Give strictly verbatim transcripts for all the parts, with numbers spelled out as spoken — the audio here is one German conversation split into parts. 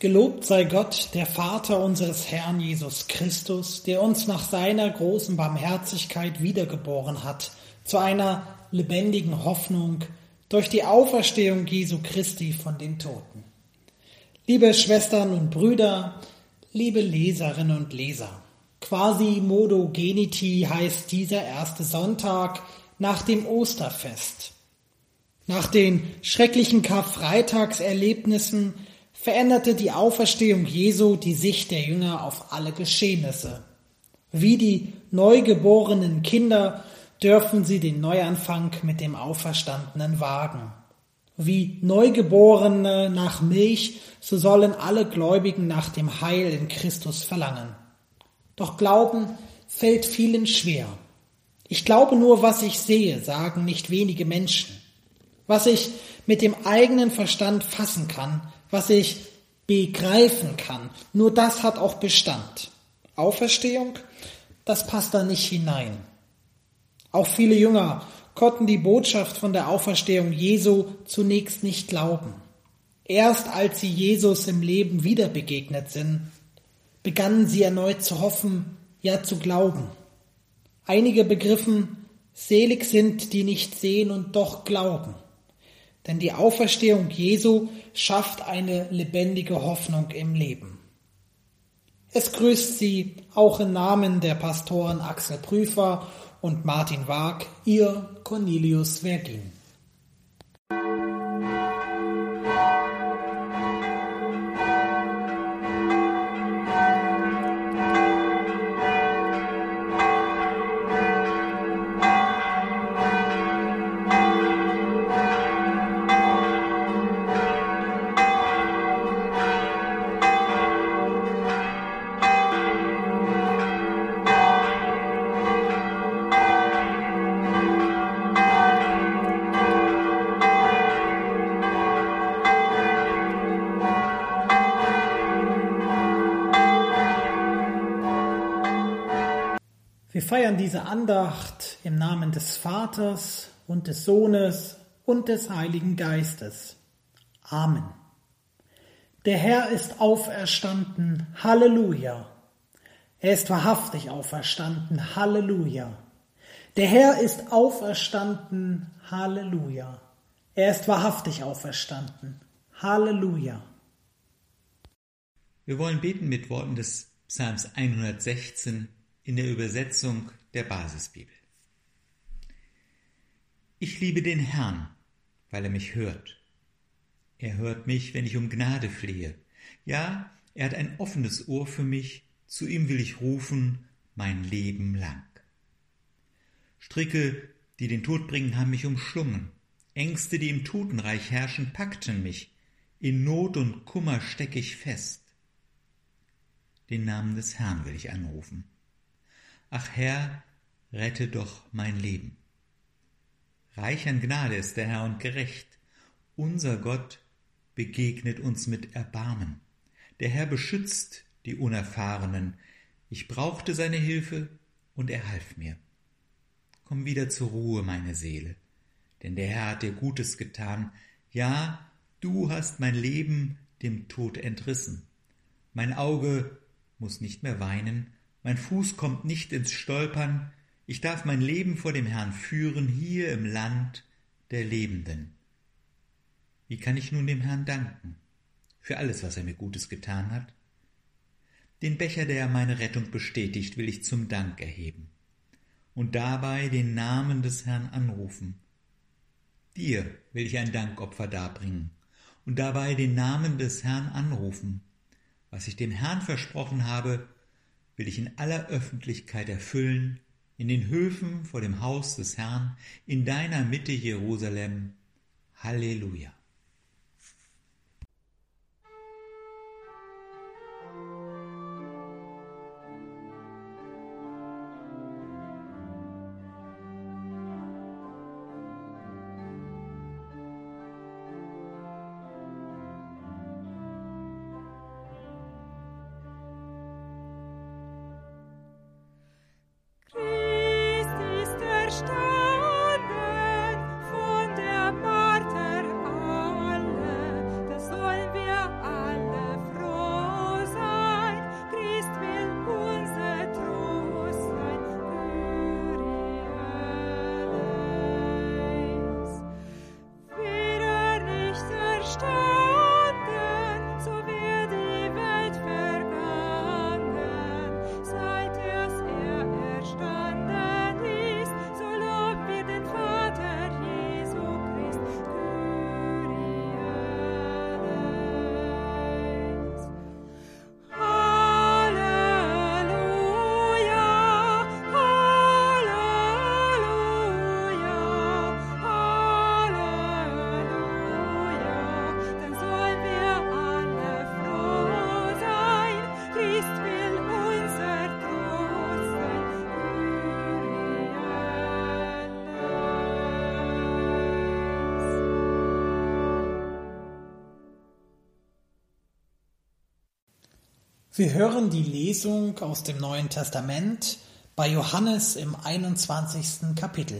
Gelobt sei Gott, der Vater unseres Herrn Jesus Christus, der uns nach seiner großen Barmherzigkeit wiedergeboren hat, zu einer lebendigen Hoffnung durch die Auferstehung Jesu Christi von den Toten. Liebe Schwestern und Brüder, liebe Leserinnen und Leser, Quasimodo Geniti heißt dieser erste Sonntag nach dem Osterfest. Nach den schrecklichen Karfreitagserlebnissen veränderte die Auferstehung Jesu die Sicht der Jünger auf alle Geschehnisse. Wie die neugeborenen Kinder dürfen sie den Neuanfang mit dem Auferstandenen wagen. Wie Neugeborene nach Milch, so sollen alle Gläubigen nach dem Heil in Christus verlangen. Doch Glauben fällt vielen schwer. Ich glaube nur, was ich sehe, sagen nicht wenige Menschen. Was ich mit dem eigenen Verstand fassen kann, was ich begreifen kann, nur das hat auch Bestand. Auferstehung, das passt da nicht hinein. Auch viele Jünger konnten die Botschaft von der Auferstehung Jesu zunächst nicht glauben. Erst als sie Jesus im Leben wieder begegnet sind, begannen sie erneut zu hoffen, ja zu glauben. Einige begriffen, selig sind, die nicht sehen und doch glauben. Denn die Auferstehung Jesu schafft eine lebendige Hoffnung im Leben. Es grüßt Sie auch im Namen der Pastoren Axel Prüfer und Martin Waag, Ihr Cornelius Vergin. Wir feiern diese Andacht im Namen des Vaters und des Sohnes und des Heiligen Geistes. Amen. Der Herr ist auferstanden. Halleluja. Er ist wahrhaftig auferstanden. Halleluja. Der Herr ist auferstanden. Halleluja. Er ist wahrhaftig auferstanden. Halleluja. Wir wollen beten mit Worten des Psalms hundertsechzehn in der Übersetzung der Basisbibel. Ich liebe den Herrn, weil er mich hört. Er hört mich, wenn ich um Gnade flehe. Ja, er hat ein offenes Ohr für mich, zu ihm will ich rufen, mein Leben lang. Stricke, die den Tod bringen, haben mich umschlungen. Ängste, die im Totenreich herrschen, packten mich. In Not und Kummer steck ich fest. Den Namen des Herrn will ich anrufen. Ach Herr, rette doch mein Leben. Reich an Gnade ist der Herr und gerecht. Unser Gott begegnet uns mit Erbarmen. Der Herr beschützt die Unerfahrenen. Ich brauchte seine Hilfe und er half mir. Komm wieder zur Ruhe, meine Seele, denn der Herr hat dir Gutes getan. Ja, du hast mein Leben dem Tod entrissen. Mein Auge muss nicht mehr weinen, mein Fuß kommt nicht ins Stolpern, ich darf mein Leben vor dem Herrn führen, hier im Land der Lebenden. Wie kann ich nun dem Herrn danken für alles, was er mir Gutes getan hat? Den Becher, der meine Rettung bestätigt, will ich zum Dank erheben und dabei den Namen des Herrn anrufen. Dir will ich ein Dankopfer darbringen und dabei den Namen des Herrn anrufen. Was ich dem Herrn versprochen habe, will ich in aller Öffentlichkeit erfüllen, in den Höfen vor dem Haus des Herrn, in deiner Mitte, Jerusalem. Halleluja. Christ ist erstanden von der Marter Wir hören die Lesung aus dem Neuen Testament bei Johannes im einundzwanzigsten Kapitel.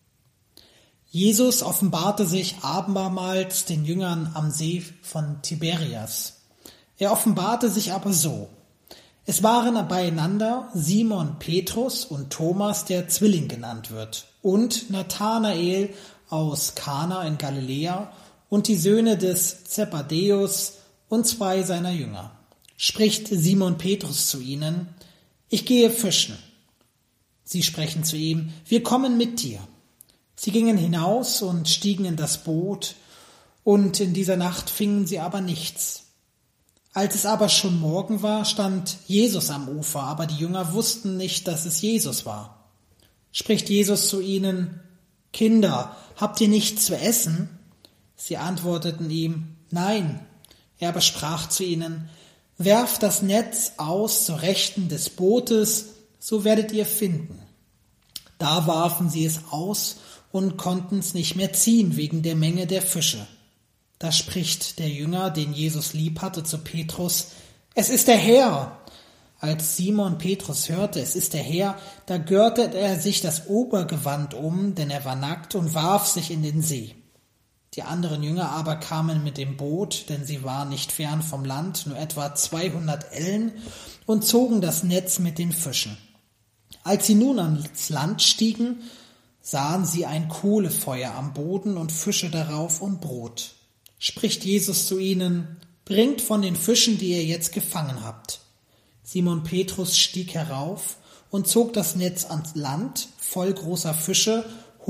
Jesus offenbarte sich abermals den Jüngern am See von Tiberias. Er offenbarte sich aber so: Es waren beieinander Simon Petrus und Thomas, der Zwilling genannt wird, und Nathanael aus Kana in Galiläa und die Söhne des Zebedäus und zwei seiner Jünger. Spricht Simon Petrus zu ihnen: Ich gehe fischen. Sie sprechen zu ihm: Wir kommen mit dir. Sie gingen hinaus und stiegen in das Boot, und in dieser Nacht fingen sie aber nichts. Als es aber schon Morgen war, stand Jesus am Ufer, aber die Jünger wussten nicht, dass es Jesus war. Spricht Jesus zu ihnen: Kinder, habt ihr nichts zu essen? Sie antworteten ihm: Nein. Er aber sprach zu ihnen: Werft das Netz aus zur Rechten des Bootes, so werdet ihr finden. Da warfen sie es aus und konnten es nicht mehr ziehen wegen der Menge der Fische. Da spricht der Jünger, den Jesus lieb hatte, zu Petrus: Es ist der Herr. Als Simon Petrus hörte, es ist der Herr, da gürtete er sich das Obergewand um, denn er war nackt, und warf sich in den See. Die anderen Jünger aber kamen mit dem Boot, denn sie waren nicht fern vom Land, nur etwa zweihundert Ellen, und zogen das Netz mit den Fischen. Als sie nun ans Land stiegen, sahen sie ein Kohlefeuer am Boden und Fische darauf und Brot. Spricht Jesus zu ihnen: Bringt von den Fischen, die ihr jetzt gefangen habt. Simon Petrus stieg herauf und zog das Netz ans Land, voll großer Fische,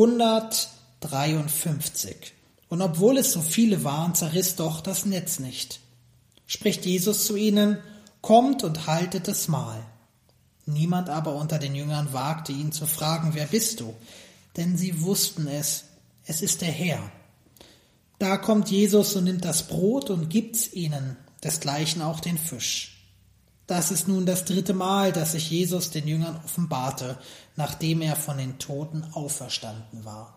hundertdreiundfünfzig. Und obwohl es so viele waren, zerriss doch das Netz nicht. Spricht Jesus zu ihnen: Kommt und haltet es Mahl. Niemand aber unter den Jüngern wagte ihn zu fragen: Wer bist du? Denn sie wussten es, es ist der Herr. Da kommt Jesus und nimmt das Brot und gibt's ihnen, desgleichen auch den Fisch. Das ist nun das dritte Mal, dass sich Jesus den Jüngern offenbarte, nachdem er von den Toten auferstanden war.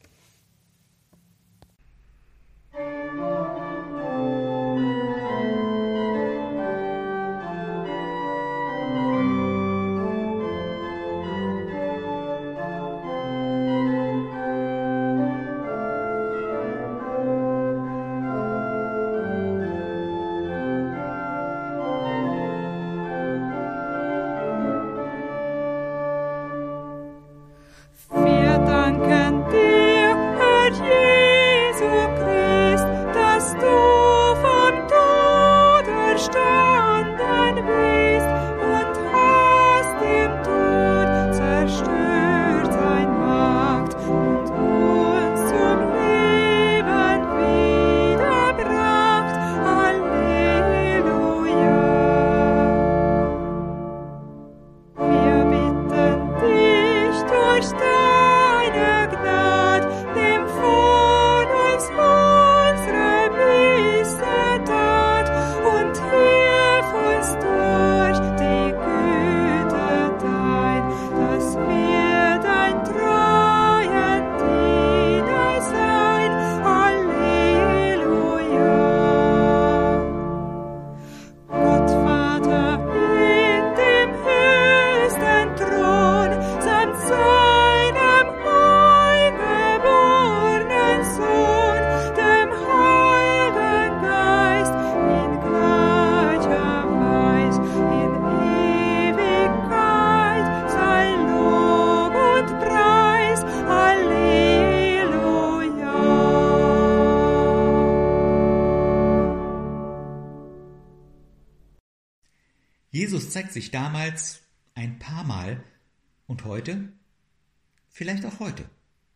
Jesus zeigt sich damals ein paar Mal und heute, vielleicht auch heute.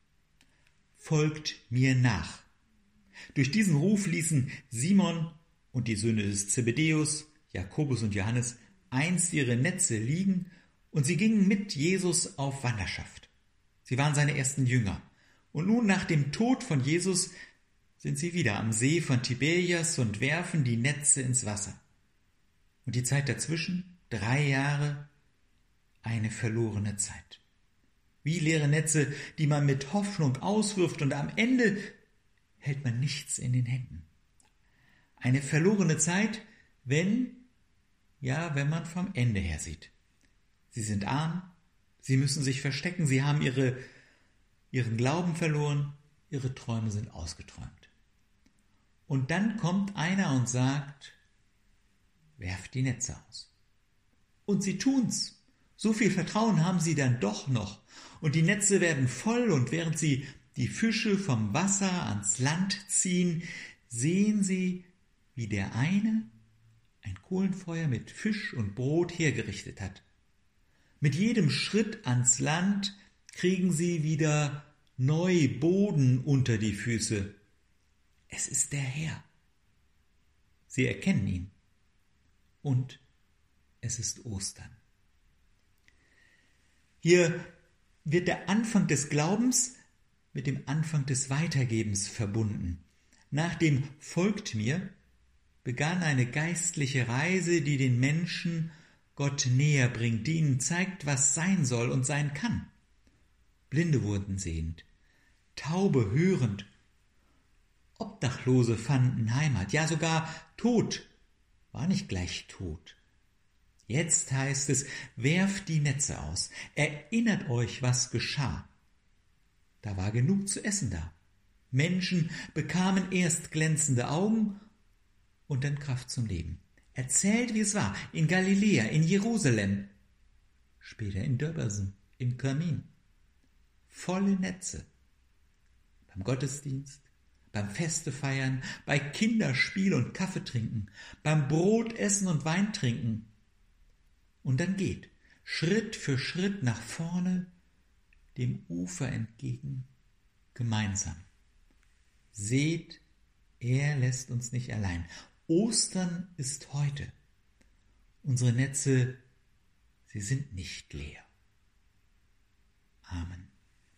Folgt mir nach. Durch diesen Ruf ließen Simon und die Söhne des Zebedäus, Jakobus und Johannes, einst ihre Netze liegen und sie gingen mit Jesus auf Wanderschaft. Sie waren seine ersten Jünger. Und nun nach dem Tod von Jesus sind sie wieder am See von Tiberias und werfen die Netze ins Wasser. Und die Zeit dazwischen, drei Jahre, eine verlorene Zeit. Wie leere Netze, die man mit Hoffnung auswirft und am Ende hält man nichts in den Händen. Eine verlorene Zeit, wenn Ja, wenn man vom Ende her sieht. Sie sind arm, sie müssen sich verstecken, sie haben ihre, ihren Glauben verloren, ihre Träume sind ausgeträumt. Und dann kommt einer und sagt, werft die Netze aus. Und sie tun's. So viel Vertrauen haben sie dann doch noch. Und die Netze werden voll, und während sie die Fische vom Wasser ans Land ziehen, sehen sie, wie der eine ein Kohlenfeuer mit Fisch und Brot hergerichtet hat. Mit jedem Schritt ans Land kriegen sie wieder neu Boden unter die Füße. Es ist der Herr. Sie erkennen ihn. Und es ist Ostern. Hier wird der Anfang des Glaubens mit dem Anfang des Weitergebens verbunden. Nach dem Folgt mir begann eine geistliche Reise, die den Menschen Gott näher bringt, die ihnen zeigt, was sein soll und sein kann. Blinde wurden sehend, Taube hörend, Obdachlose fanden Heimat, ja sogar Tod war nicht gleich Tod. Jetzt heißt es, werft die Netze aus, erinnert euch, was geschah. Da war genug zu essen da. Menschen bekamen erst glänzende Augen und dann Kraft zum Leben. Erzählt, wie es war, in Galiläa, in Jerusalem, später in Döbersen, in Kermin. Volle Netze. Beim Gottesdienst, beim Festefeiern, bei Kinderspiel und Kaffeetrinken, beim Brotessen und Weintrinken. Und dann geht, Schritt für Schritt nach vorne, dem Ufer entgegen, gemeinsam. Seht, er lässt uns nicht allein. Ostern ist heute. Unsere Netze, sie sind nicht leer. Amen.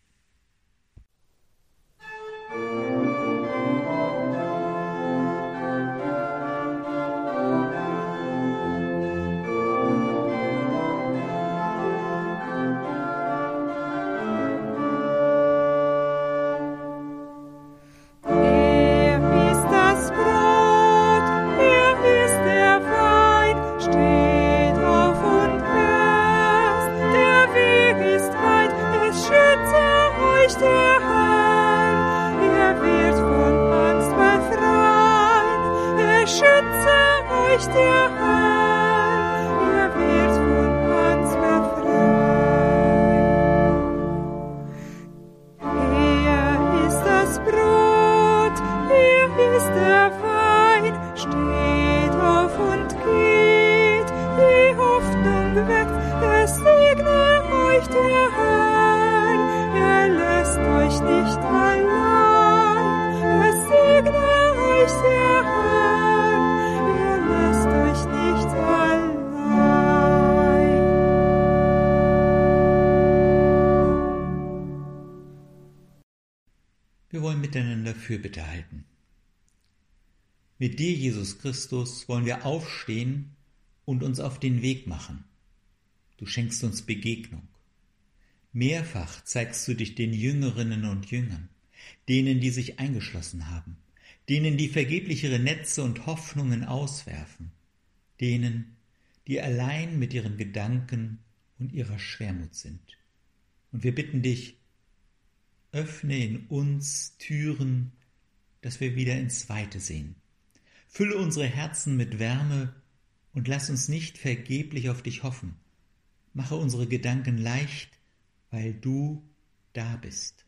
Wir wollen miteinander Fürbitte halten. Mit dir, Jesus Christus, wollen wir aufstehen und uns auf den Weg machen. Du schenkst uns Begegnung. Mehrfach zeigst du dich den Jüngerinnen und Jüngern, denen, die sich eingeschlossen haben, denen, die vergeblich ihre Netze und Hoffnungen auswerfen, denen, die allein mit ihren Gedanken und ihrer Schwermut sind. Und wir bitten dich, öffne in uns Türen, dass wir wieder ins Weite sehen. Fülle unsere Herzen mit Wärme und lass uns nicht vergeblich auf dich hoffen. Mache unsere Gedanken leicht, weil du da bist.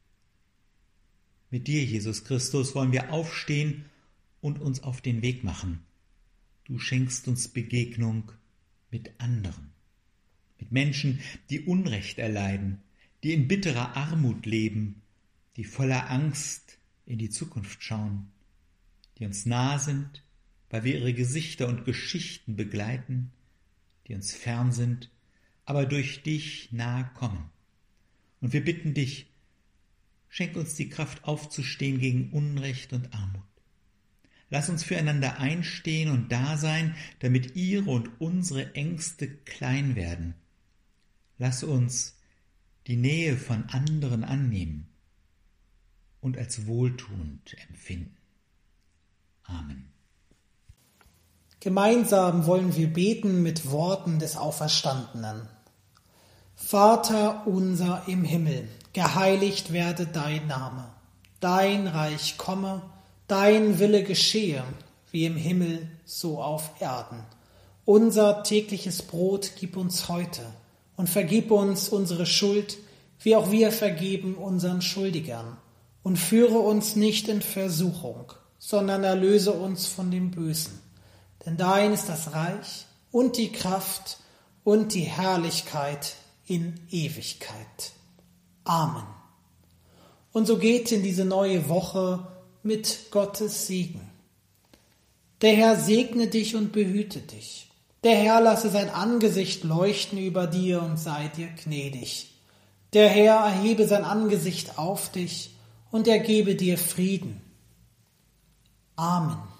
Mit dir, Jesus Christus, wollen wir aufstehen und uns auf den Weg machen. Du schenkst uns Begegnung mit anderen, mit Menschen, die Unrecht erleiden, die in bitterer Armut leben, die voller Angst in die Zukunft schauen, die uns nah sind, weil wir ihre Gesichter und Geschichten begleiten, die uns fern sind, aber durch dich nahe kommen. Und wir bitten dich, schenk uns die Kraft aufzustehen gegen Unrecht und Armut. Lass uns füreinander einstehen und da sein, damit ihre und unsere Ängste klein werden. Lass uns die Nähe von anderen annehmen und als wohltuend empfinden. Amen. Gemeinsam wollen wir beten mit Worten des Auferstandenen. Vater unser im Himmel, geheiligt werde dein Name. Dein Reich komme, dein Wille geschehe, wie im Himmel, so auf Erden. Unser tägliches Brot gib uns heute und vergib uns unsere Schuld, wie auch wir vergeben unseren Schuldigern. Und führe uns nicht in Versuchung, sondern erlöse uns von dem Bösen. Denn dein ist das Reich und die Kraft und die Herrlichkeit in Ewigkeit. Amen. Und so geht in diese neue Woche mit Gottes Segen. Der Herr segne dich und behüte dich. Der Herr lasse sein Angesicht leuchten über dir und sei dir gnädig. Der Herr erhebe sein Angesicht auf dich und er gebe dir Frieden. Amen.